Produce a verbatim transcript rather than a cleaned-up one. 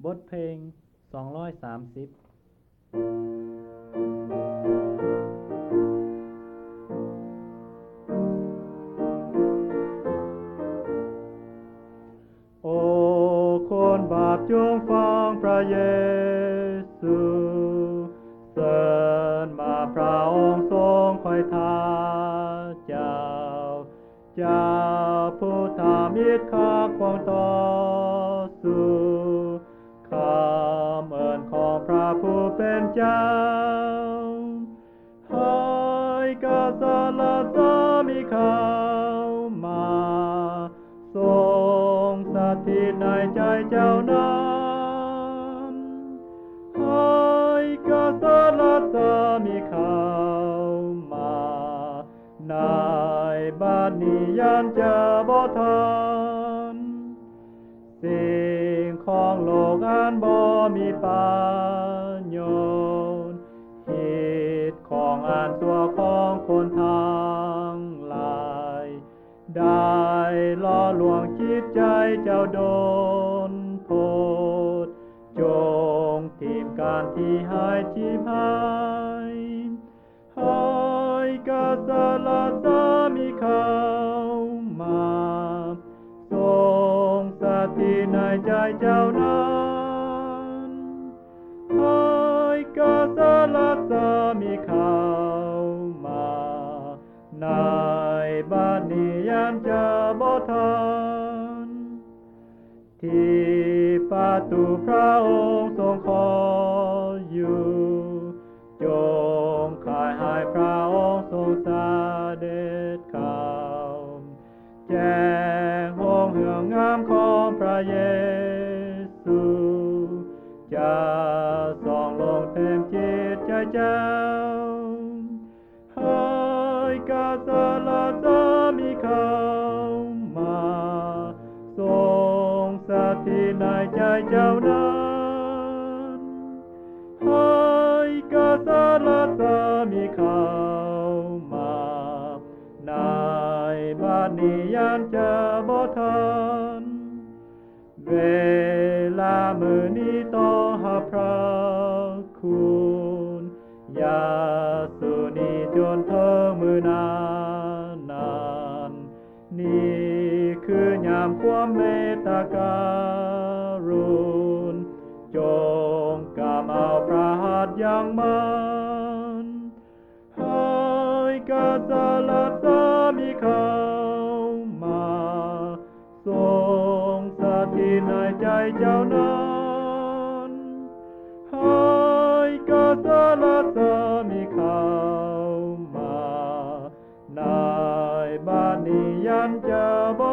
บทเพลงสองร้อยสามสิบโอ้คนบาปจงฟังพระเยซูเสริญมาพระองค์ทรงคอยท่าเจ้าเจ้าผู้ทำมิตรข้าควงต่อสู้คำเอิญของพระผู้เป็นเจ้าให้กษัตริย์และสามีเข้ามาทรงสถิตในใจเจ้านั้นให้กษัตริย์และสามีเข้ามาในบัดนี้ยันจะบ่ทันสิ่งของโลกอันบ่มีประโยชน์หิตของอันตัวของคนทั้งหลายได้ล่อลวงจิตใจเจ้าโดนโพดจงทิมการที่หายจิบหายให้กษัตริย์และสามีเข้ามาทรงสถิตในใจเจ้านั้นให้กษัตริย์และสามีเข้ามาในบัดนี้ยันจะบ่ทันที่ประตูพระองค์ทรงคอยอยู่จงขายให้พระองค์ทรงเสด็จเข้าแจ้งหงเหืองงามของพระเยซูจะส่องลงเต็มจิตใจเจ้าให้กษัตริย์และสามีเข้ามาทรงสถิตในใจเจ้านั้นให้กษัตริย์และสามีเข้ามาในบัดนี้ยันจะบ่ทันเวลามื้อนี้ต้องหับพระคุณยาสุนีจนเถิงมื้อนานนานนี่คือยามความเมตตาการุณจงกำเอาพระหัตถ์อย่างมันให้กษัตริย์และสามีเข้ามาทรงสถิตในใจเจ้านั้นให้กษัตริย์และสามีเข้ามาในบัดนี้ยันจะบ่